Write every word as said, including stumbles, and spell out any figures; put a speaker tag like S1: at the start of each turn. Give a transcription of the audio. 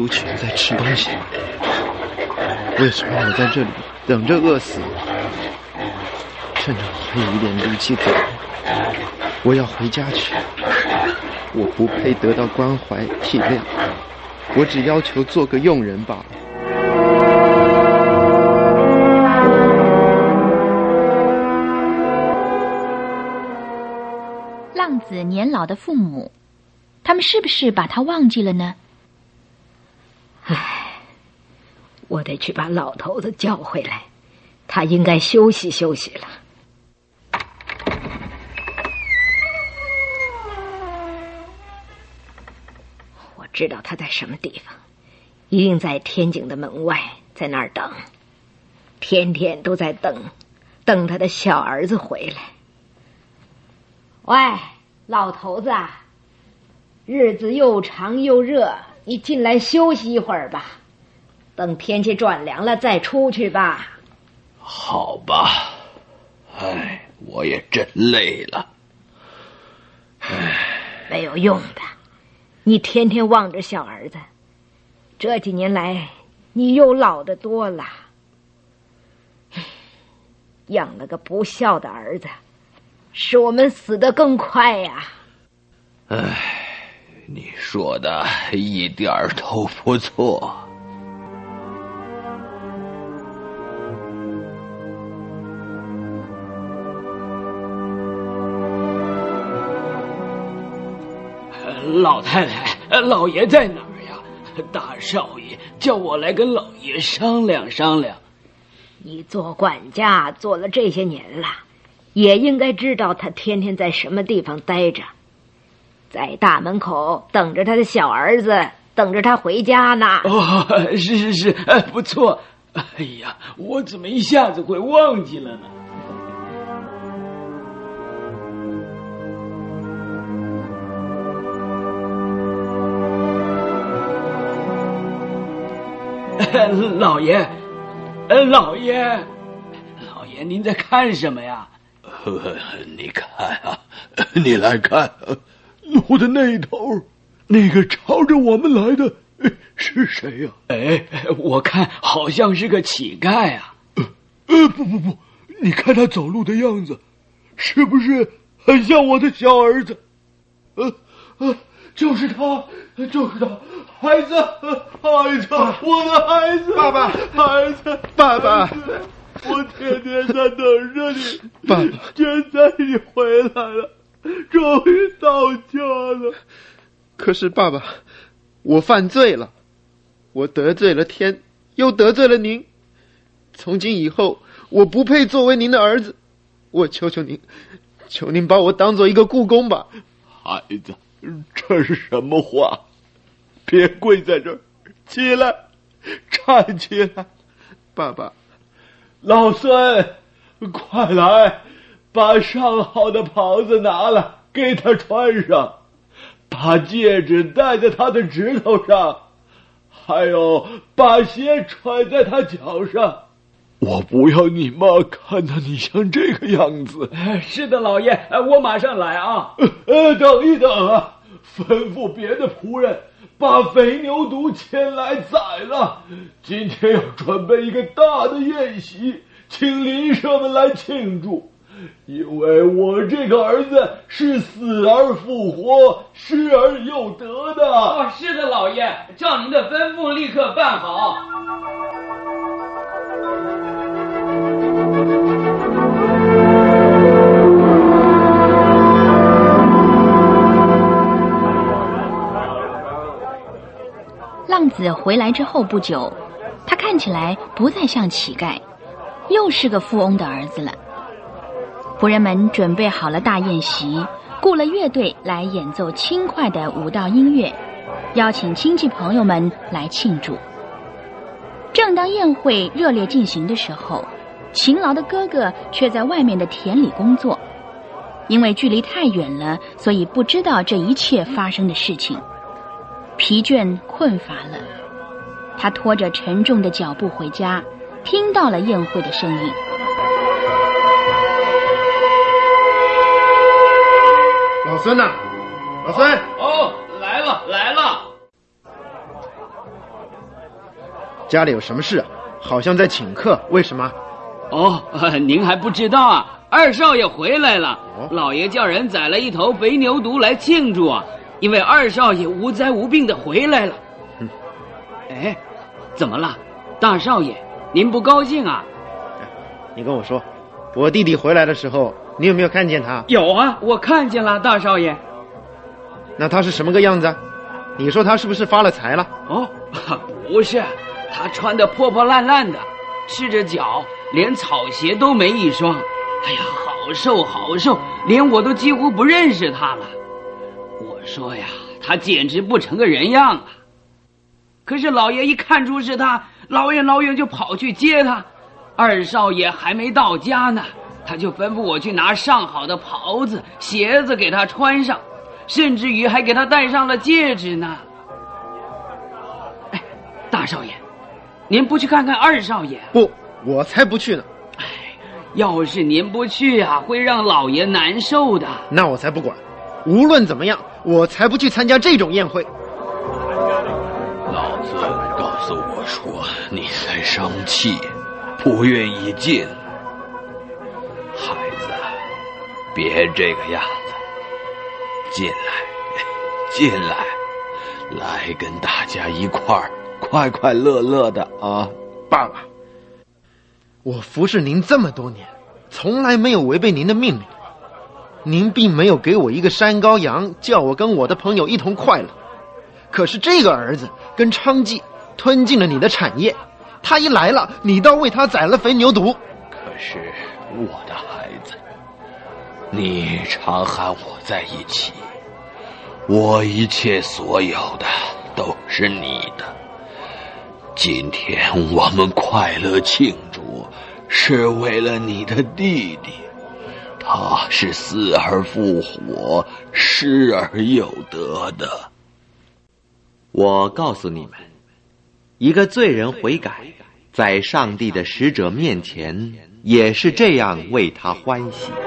S1: 族群在吃东西吗？为什么我在这里等着饿死？趁着我还有一点力气走，我要回家去。我不配得到关怀体谅，我只要求做个佣人罢了。
S2: 浪子年老的父母，他们是不是把他忘记了呢？
S3: 唉，我得去把老头子叫回来，他应该休息休息了。我知道他在什么地方，一定在天井的门外，在那儿等，天天都在等，等他的小儿子回来。喂，老头子啊，日子又长又热，你进来休息一会儿吧，等天气转凉了再出去吧。
S4: 好吧，哎，我也真累了。
S3: 哎，没有用的，你天天望着小儿子，这几年来你又老得多了，养了个不孝的儿子，使我们死得更快呀！
S4: 哎，你说的一点儿都不错。
S5: 老太太，老爷在哪儿呀？大少爷叫我来跟老爷商量商量。
S3: 你做管家做了这些年了，也应该知道他天天在什么地方待着，在大门口等着他的小儿子，等着他回家呢。
S5: 哦，是是是，不错。哎呀，我怎么一下子会忘记了呢？老爷，老爷，老爷，您在看什么呀？
S4: 呃，你看啊，你来看，路的那头，那个朝着我们来的是谁呀？
S5: 哎，我看好像是个乞丐啊。
S4: 呃呃，不不不，你看他走路的样子，是不是很像我的小儿子？呃呃，就是他，就是他。孩子，孩子，我的孩子，
S1: 爸爸，
S4: 孩子，
S1: 爸爸，
S4: 我天天在等着你，
S1: 爸爸，
S4: 现在你回来了，终于到家了。
S1: 可是爸爸，我犯罪了，我得罪了天，又得罪了您。从今以后，我不配作为您的儿子，我求求您，求您把我当做一个雇工吧。
S4: 孩子，这是什么话？别跪在这儿，起来，站起来。
S1: 爸爸，
S4: 老孙，快来，把上好的袍子拿来给他穿上，把戒指戴在他的指头上，还有把鞋穿在他脚上。我不要你妈看到你像这个样子。
S5: 是的，老爷，我马上来啊。
S4: 呃，等一等啊，吩咐别的仆人把肥牛犊牵来宰了，今天要准备一个大的宴席，请邻舍们来庆祝，因为我这个儿子是死而复活，失而又得的。
S5: 哦，是的，老爷，照您的吩咐，立刻办好。
S2: 浪子回来之后不久，他看起来不再像乞丐，又是个富翁的儿子了。仆人们准备好了大宴席，雇了乐队来演奏轻快的舞蹈音乐，邀请亲戚朋友们来庆祝。正当宴会热烈进行的时候，勤劳的哥哥却在外面的田里工作，因为距离太远了，所以不知道这一切发生的事情。疲倦困乏了，他拖着沉重的脚步回家，听到了宴会的声音。
S1: 老孙呐、啊，老孙！
S5: 哦，来了来了！
S1: 家里有什么事？好像在请客，为什么？
S5: 哦，您还不知道啊？二少爷回来了，哦、老爷叫人宰了一头肥牛犊来庆祝啊，因为二少爷无灾无病的回来了。
S1: 嗯，
S5: 哎，怎么了，大少爷？您不高兴啊？
S1: 你跟我说，我弟弟回来的时候，你有没有看见他？
S5: 有啊，我看见了，大少爷。
S1: 那他是什么个样子？你说他是不是发了财了？
S5: 哦，不是，他穿得破破烂烂的，赤着脚，连草鞋都没一双。哎呀，好瘦好瘦，连我都几乎不认识他了。我说呀，他简直不成个人样啊！可是老爷一看出是他，老远老远就跑去接他。二少爷还没到家呢，他就吩咐我去拿上好的袍子、鞋子给他穿上，甚至于还给他戴上了戒指呢。哎，大少爷，您不去看看二少爷？
S1: 不，我才不去呢。
S5: 哎，要是您不去啊，会让老爷难受的。
S1: 那我才不管，无论怎么样，我才不去参加这种宴会。
S6: 老子告诉我说你在生气，不愿意进。孩子，别这个样子，进来，进来，来跟大家一块儿快快乐乐的啊！
S1: 爸爸，我服侍您这么多年，从来没有违背您的命令。您并没有给我一个山羔羊，叫我跟我的朋友一同快乐。可是这个儿子跟娼妓吞进了你的产业，他一来了，你倒为他宰了肥牛犊。
S6: 可是我的孩子，你常和我在一起，我一切所有的都是你的。今天我们快乐庆祝，是为了你的弟弟，他是死而复活，失而有得的。
S7: 我告诉你们，一个罪人悔改，在上帝的使者面前也是这样为他欢喜。